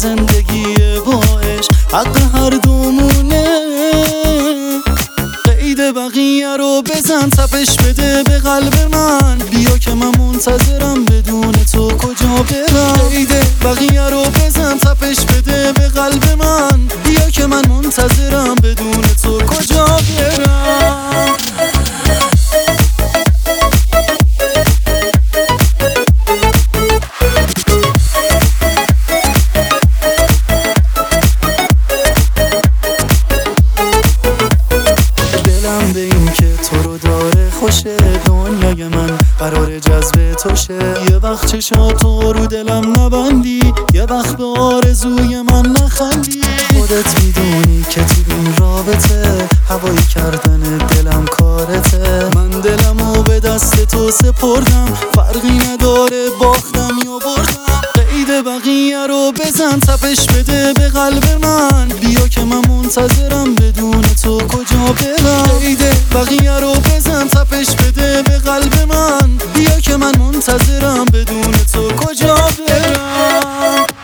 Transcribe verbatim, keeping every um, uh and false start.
زندگی باش حق هر دومونه. قید بقیه رو بزن تپش بده به قلب من، بیا که من منتظرم بدون تو کجا برم. قید بقیه رو بزن تپش بده به قلب من، بیا که من منتظرم بدون تو کجا برم. دلم به این که تو رو داره خوشه، دنیای من قرار جذب توشه. یه وقت چشاتو رو دلم نبندی، یه وقت به آرزوی من نخندی. خودت میدونی که تو این رابطه هوایی کردن دلم کارته. من دلمو به دست تو سپردم، فرقی نداره باختم یا بردم. قید بقیه رو بزن تپش بده به قلب من، بیا که من منتظرم بدون تو کجا برم. قید بقیه رو بزن تپش بده به قلب من، بیا که من منتظرم بدون تو کجا برم.